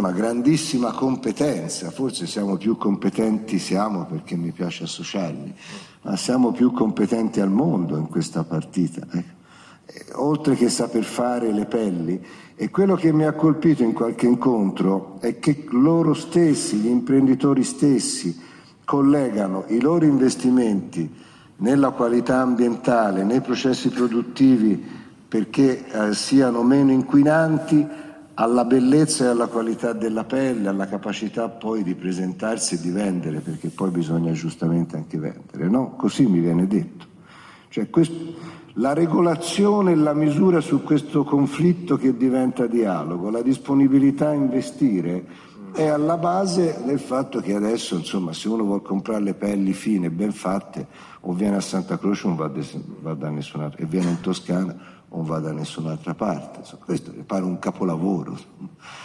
una grandissima competenza, forse siamo più competenti, perché mi piace associarmi, ma siamo più competenti al mondo in questa partita, oltre che saper fare le pelli. E quello che mi ha colpito in qualche incontro è che loro stessi, gli imprenditori stessi, collegano i loro investimenti nella qualità ambientale, nei processi produttivi perché siano meno inquinanti, alla bellezza e alla qualità della pelle, alla capacità poi di presentarsi e di vendere, perché poi bisogna giustamente anche vendere, no? Così mi viene detto. Cioè la regolazione e la misura su questo conflitto che diventa dialogo, la disponibilità a investire è alla base del fatto che adesso, insomma, se uno vuole comprare le pelli fine, ben fatte, o viene a Santa Croce o non va da nessun'altra, e viene in Toscana o non va da nessun'altra parte. Insomma, questo mi pare un capolavoro.